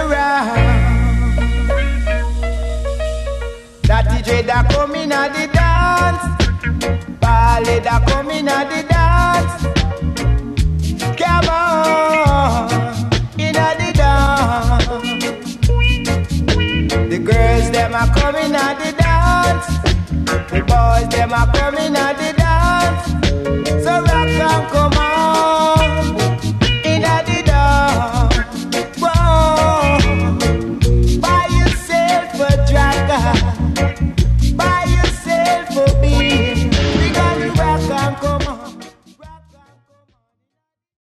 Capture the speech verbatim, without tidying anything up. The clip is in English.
around. That D J that come in at the dance, Bally that come in at the dance. Come on, in at the dance. The girls them are coming at the dance.